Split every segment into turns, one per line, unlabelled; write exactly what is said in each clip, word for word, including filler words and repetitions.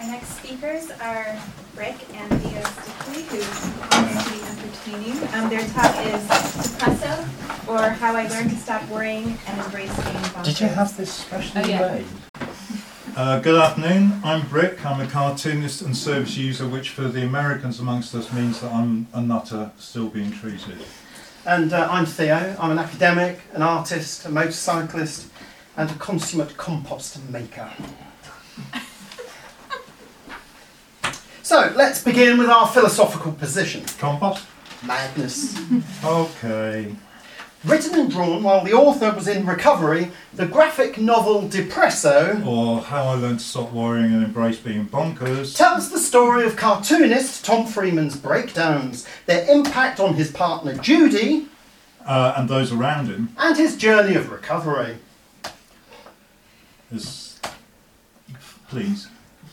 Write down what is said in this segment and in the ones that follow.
Our next speakers are Rick and Theo Stickley, who promise to be entertaining. Um, their talk is Depresso, or How I Learned to Stop Worrying and Embrace Being Bonkers.
Did you have this specially
oh, yeah.
made? Uh, good afternoon, I'm Rick. I'm a cartoonist and service user, which for the Americans amongst us means that I'm a nutter still being treated.
And uh, I'm Theo. I'm an academic, an artist, a motorcyclist, and a consummate compost maker. So, let's begin with our philosophical position.
Compost?
Madness.
Okay.
Written and drawn while the author was in recovery, the graphic novel Depresso,
or How I Learned to Stop Worrying and Embrace Being Bonkers,
tells the story of cartoonist Tom Freeman's breakdowns, their impact on his partner Judy,
uh, and those around him,
and his journey of recovery.
Is, please.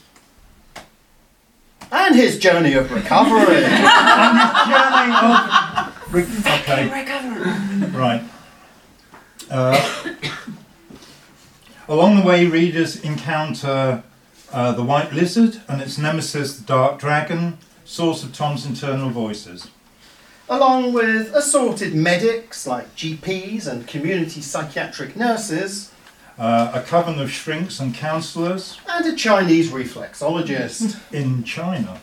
And his journey of recovery.
And his journey of re- okay.
recovery.
Right. Uh, along the way, readers encounter uh, the White Lizard and its nemesis, the Dark Dragon, source of Tom's internal voices.
Along with assorted medics like G Ps and community psychiatric nurses,
Uh, a coven of shrinks and counsellors.
and a Chinese reflexologist.
In China.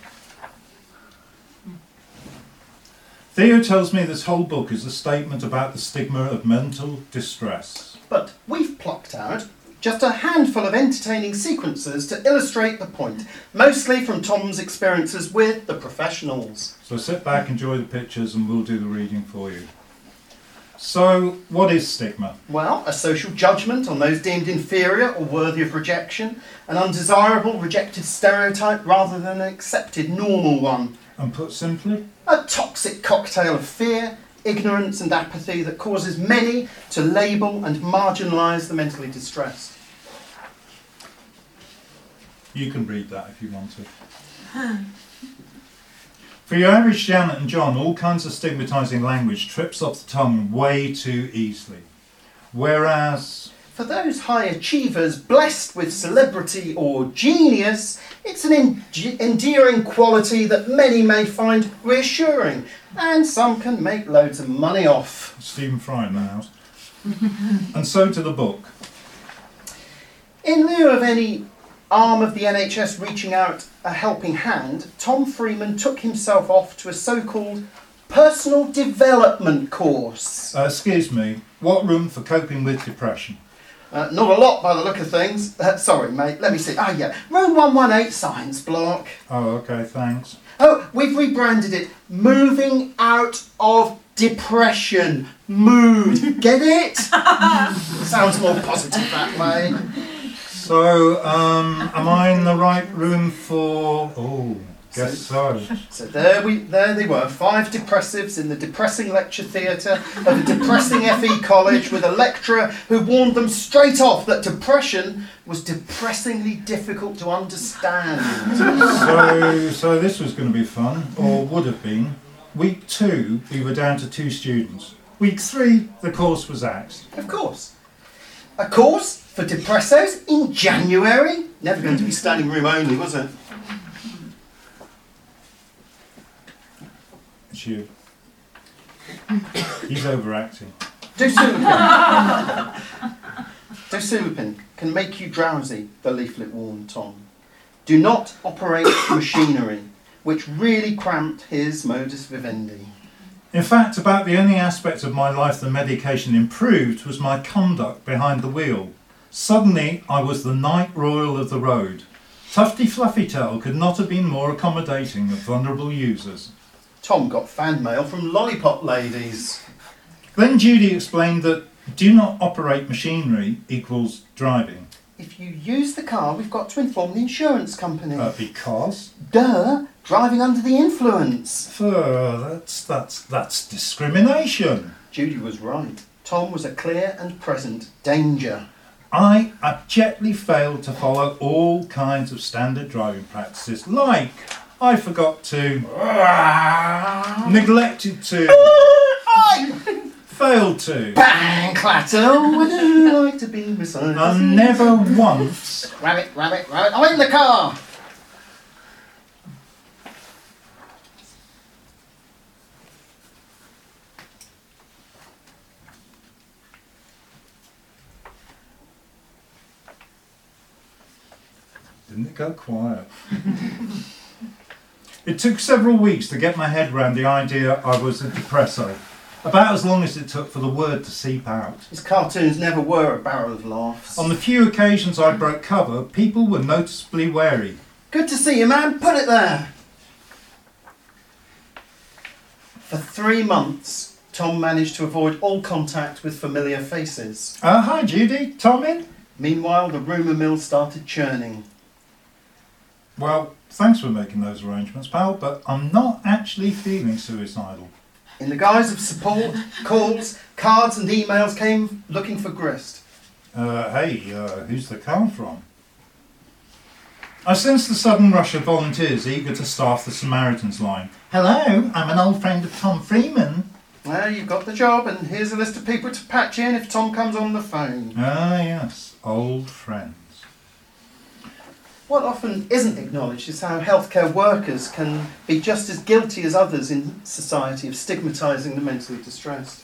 Theo tells me this whole book is a statement about the stigma of mental distress.
But we've plucked out just a handful of entertaining sequences to illustrate the point, mostly from Tom's experiences with the professionals.
So sit back, enjoy the pictures, and we'll do the reading for you. So, what is stigma?
Well, a social judgment on those deemed inferior or worthy of rejection, an undesirable, rejected stereotype rather than an accepted normal one.
And put simply?
A toxic cocktail of fear, ignorance and apathy that causes many to label and marginalise the mentally distressed.
You can read that if you want to. For your average Janet and John, all kinds of stigmatising language trips off the tongue way too easily. Whereas,
for those high achievers blessed with celebrity or genius, it's an en- endearing quality that many may find reassuring, and some can make loads of money off.
Stephen Fry in the house. And so to the book.
In lieu of any arm of the N H S reaching out a helping hand, Tom Freeman took himself off to a so-called personal development course.
Uh, excuse me, what room for coping with depression?
Uh, not a lot by the look of things. Uh, sorry, mate, let me see. Ah, yeah, room one one eight, science block.
Oh, okay, thanks.
Oh, we've rebranded it. Moving out of depression. Mood. Get it? Sounds more positive that way.
So, um, am I in the right room for... Oh, guess so.
So there we, there they were, five depressives in the depressing lecture theatre of a depressing F E college with a lecturer who warned them straight off that depression was depressingly difficult to understand.
So, so this was going to be fun, or would have been. Week two, we were down to two students. Week three, the course was axed.
Of course. A course for depressos in January? Never going to be standing room only, was it?
It's you. He's overacting.
Dosulipin. Dosulipin can make you drowsy, the leaflet warned Tom. Do not operate machinery, which really cramped his modus vivendi.
In fact, about the only aspect of my life the medication improved was my conduct behind the wheel. Suddenly, I was the knight royal of the road. Tufty Fluffytail could not have been more accommodating of vulnerable users.
Tom got fan mail from lollipop ladies.
Then Judy explained that do not operate machinery equals driving.
If you use the car, we've got to inform the insurance company.
Uh, because?
Duh! Driving under the influence.
Uh, that's, that's, that's discrimination.
Judy was right. Tom was a clear and present danger.
I abjectly failed to follow all kinds of standard driving practices, like I forgot to, neglected to, failed to,
Bang, clatter, would you like to be beside us?
and never once
Rabbit, rabbit, rabbit, I'm in the car!
Didn't it go quiet? It took several weeks to get my head around the idea I was a depresso. About as long as it took for the word to seep out.
His cartoons never were a barrel of laughs.
On the few occasions I broke cover, people were noticeably wary.
Good to see you, man. Put it there. For three months, Tom managed to avoid all contact with familiar faces.
Uh, hi Judy, Tom in?
Meanwhile, the rumour mill started churning.
Well, thanks for making those arrangements, pal, but I'm not actually feeling suicidal.
In the guise of support, calls, cards and emails came looking for grist.
Uh, hey, uh, who's the card from? I sensed the sudden rush of volunteers eager to staff the Samaritan's line. Hello, I'm an old friend of Tom Freeman.
Well, you've got the job, and here's a list of people to patch in if Tom comes on the phone.
Ah, yes, old friends.
What often isn't acknowledged is how healthcare workers can be just as guilty as others in society of stigmatising the mentally distressed.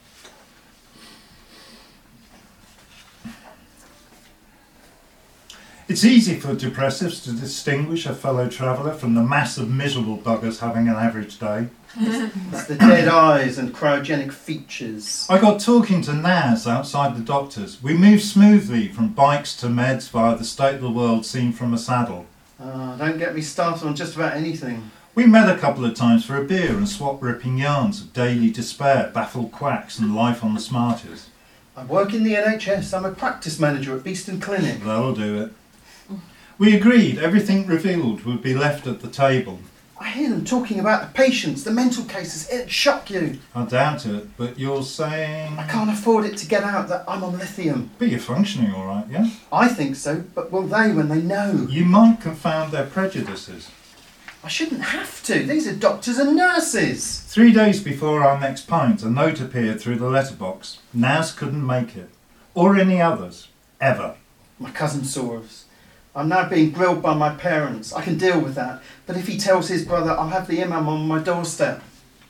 It's easy for depressives to distinguish a fellow traveller from the mass of miserable buggers having an average day.
It's the dead eyes and cryogenic features.
I got talking to Naz outside the doctor's. We moved smoothly from bikes to meds via the state of the world seen from a saddle.
Ah, don't get me started on just about anything.
We met a couple of times for a beer and swapped ripping yarns of daily despair, baffled quacks and life on the smarties.
I work in the N H S. I'm a practice manager at Beeston Clinic.
That'll do it. We agreed everything revealed would be left at the table.
I hear them talking about the patients, the mental cases. It'd shock you.
I doubt it, but you're saying...
I can't afford it to get out that I'm on lithium.
But you're functioning all right, yeah?
I think so, but will they when they know?
You might confound their prejudices.
I shouldn't have to. These are doctors and nurses.
Three days before our next pint, a note appeared through the letterbox. Naz couldn't make it. Or any others. Ever.
My cousin saw us. I'm now being grilled by my parents. I can deal with that. But if he tells his brother, I'll have the imam on my doorstep.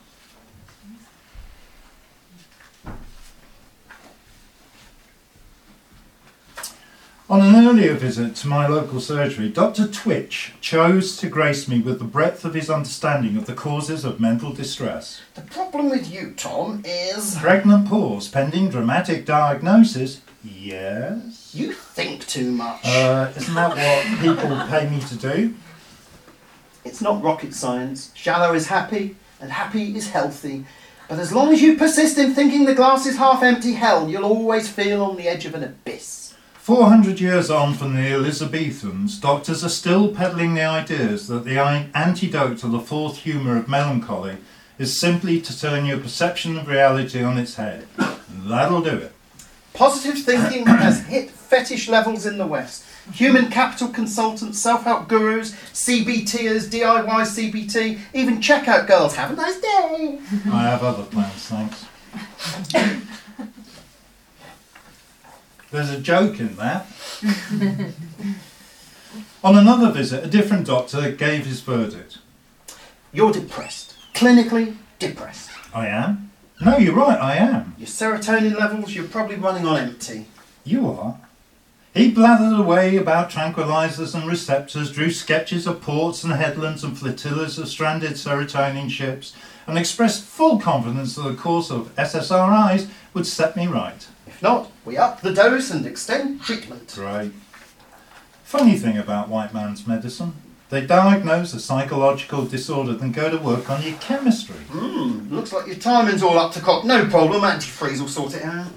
On an earlier visit to my local surgery, Doctor Twitch chose to grace me with the breadth of his understanding of the causes of mental distress.
The problem with you, Tom, is...
Pregnant pause, pending dramatic diagnosis. Yes?
You think too much.
Uh, isn't that what people pay me to do?
It's not rocket science. Shallow is happy, and happy is healthy. But as long as you persist in thinking the glass is half empty, hell, you'll always feel on the edge of an abyss.
Four hundred years on from the Elizabethans, doctors are still peddling the ideas that the antidote to the fourth humour of melancholy is simply to turn your perception of reality on its head. That'll do it.
Positive thinking has hit fetish levels in the West. Human capital consultants, self-help gurus, C B Ters, D I Y C B T, even checkout girls. Have a nice day.
I have other plans, thanks. There's a joke in that. On another visit, a different doctor gave his verdict.
You're depressed. Clinically depressed.
I am? No, you're right, I am.
Your serotonin levels, you're probably running on empty.
You are? He blathered away about tranquilizers and receptors, drew sketches of ports and headlands and flotillas of stranded serotonin ships, and expressed full confidence that a course of S S R Is would set me right.
If not, we up the dose and extend treatment.
Right. Funny thing about white man's medicine. They diagnose a psychological disorder, then go to work on your chemistry.
Hmm, looks like your timing's all up to cock. No problem, antifreeze will sort it out.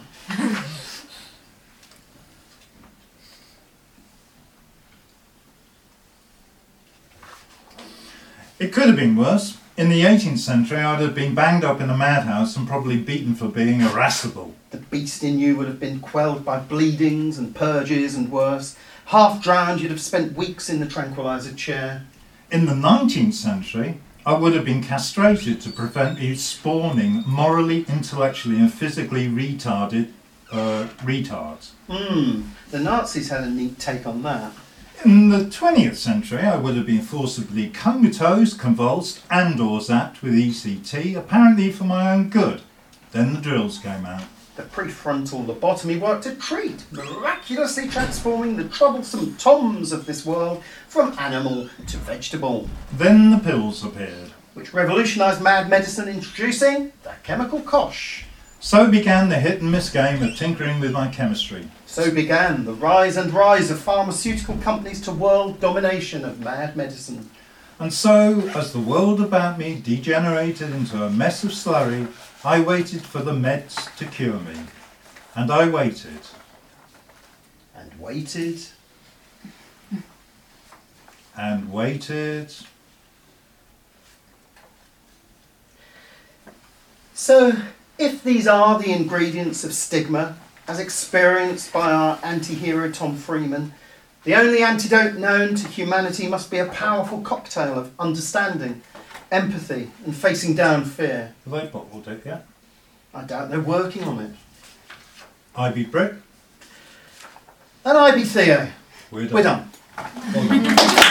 It could have been worse. In the eighteenth century, I'd have been banged up in a madhouse and probably beaten for being irascible.
The beast in you would have been quelled by bleedings and purges and worse. Half drowned, you'd have spent weeks in the tranquilizer chair.
In the nineteenth century, I would have been castrated to prevent me spawning morally, intellectually and physically retarded uh, retards.
Hmm, the Nazis had a neat take on that.
In the twentieth century, I would have been forcibly comatose, convulsed and or zapped with E C T, apparently for my own good. Then the drills came out.
The prefrontal lobotomy worked a treat, miraculously transforming the troublesome toms of this world from animal to vegetable,
Then the pills appeared.
which revolutionised mad medicine, introducing the chemical kosh.
So began the hit and miss game of tinkering with my chemistry.
So began the rise and rise of pharmaceutical companies to world domination of mad medicine.
And so, as the world about me degenerated into a mess of slurry, I waited for the meds to cure me. And I waited.
And waited.
And waited.
So, if these are the ingredients of stigma, as experienced by our anti-hero Tom Freeman, the only antidote known to humanity must be a powerful cocktail of understanding, empathy, and facing down fear.
Have they bottled it yet?
I doubt they're working on it.
I be Brick.
And I be Theo.
We're done.
We're done.
Well done.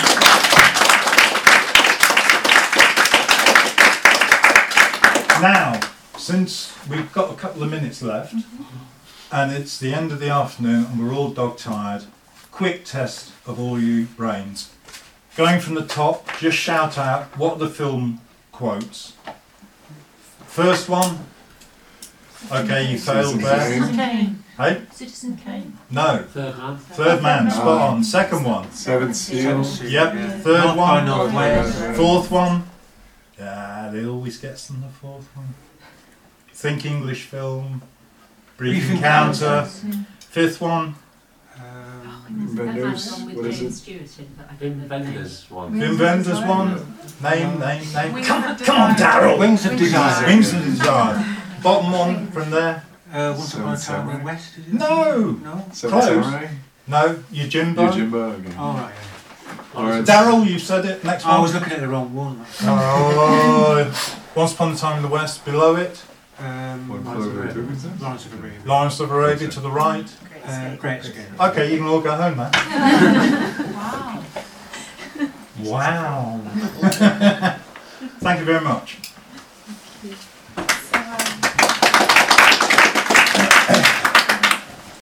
Now, since we've got a couple of minutes left, and it's the end of the afternoon and we're all dog tired, quick test of all you brains. Going from the top, just shout out what are the film quotes. First one. Okay, you failed there.
Citizen Kane.
Hey?
Citizen Kane.
No.
Third man.
Third man, spot on. Second one.
Seven Seals.
Yep.
Yeah.
Third
North by
one.
Northwest.
Fourth one. Yeah, it always gets them the fourth one. Think English film. Brief
Brief
Encounter.
Encounter.
Fifth one.
Um, Vendors. What is it?
Vim Vendors one.
Wim Wenders one. Name, name, name. Come, come on, Daryl.
Wings of Desire.
Wings of Desire. Bottom one from there.
Uh, Once Upon a
Seven
Time in
Samurai.
West, is it?
No.
No?
Seven
Close.
Samurai.
No, Yojimbo.
Yojimbo again.
Oh, right, yeah.
Alright.
Daryl, you said it. Next one.
I was looking at the wrong one.
Oh, Once Upon a Time in the West. Below it.
Um,
One
Lawrence of
Flew Over the
Arabia.
Cuckoo's Nest?
Lawrence of Arabia.
Lawrence of Arabia to the right.
Great
Uh,
escape.
Great Escape.
Okay, you can all go home now.
Wow.
Wow. Thank you very much.